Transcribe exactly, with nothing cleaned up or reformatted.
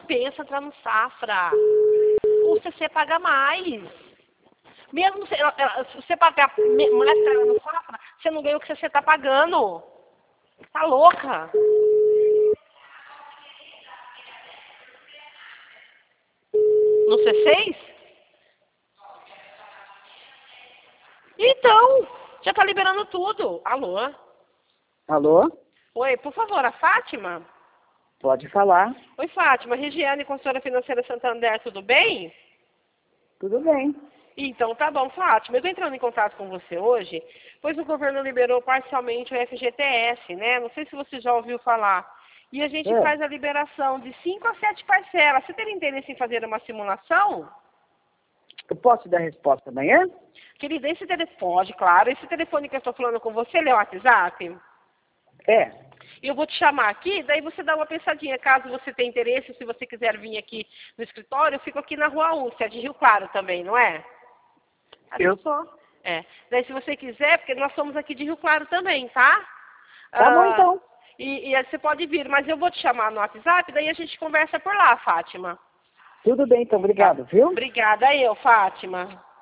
compensa entrar no Safra. O C C paga mais. Mesmo se, se você pagar mais caro no Safra, você não ganha o que você está pagando. Tá louca? No C seis? Então, já tá liberando tudo. Alô? Alô? Oi, por favor, a Fátima? Pode falar. Oi, Fátima. Regiane, consultora financeira Santander, tudo bem? Tudo bem. Então, tá bom, Fátima. Eu tô entrando em contato com você hoje, pois o governo liberou parcialmente o F G T S, né? Não sei se você já ouviu falar. E a gente É. faz a liberação de cinco a sete parcelas. Você teria interesse em fazer uma simulação? Eu posso dar resposta amanhã? Querida, esse telefone, pode, claro. Esse telefone que eu estou falando com você, ele é o WhatsApp? É. Eu vou te chamar aqui, daí você dá uma pensadinha. Caso você tenha interesse, se você quiser vir aqui no escritório, eu fico aqui na Rua um, você é de Rio Claro também, não é? Eu sou. É. Daí se você quiser, porque nós somos aqui de Rio Claro também, tá? Tá bom, Ah, então. e, e aí você pode vir, mas eu vou te chamar no WhatsApp, daí a gente conversa por lá, Fátima. Tudo bem, então. Obrigado, viu? Obrigada, eu, Fátima.